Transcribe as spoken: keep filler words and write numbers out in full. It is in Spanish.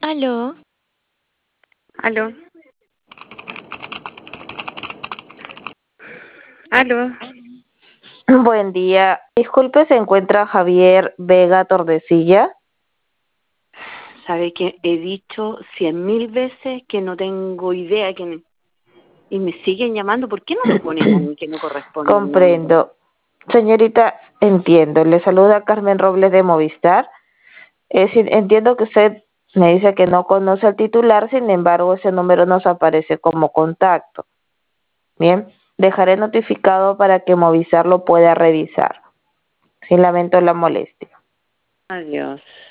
Aló, Aló, aló. Buen día. Disculpe, ¿se encuentra Javier Vega Tordesilla? Sabe que he dicho cien mil veces que no tengo idea quién es. Y me siguen llamando. ¿Por qué no me ponen a mí que no corresponde el número? Comprendo. Señorita, entiendo. Le saluda Carmen Robles de Movistar. Es decir, entiendo que usted me dice que no conoce al titular, sin embargo, ese número nos aparece como contacto. Bien, dejaré notificado para que Movistar lo pueda revisar. Sin lamento la molestia. Adiós.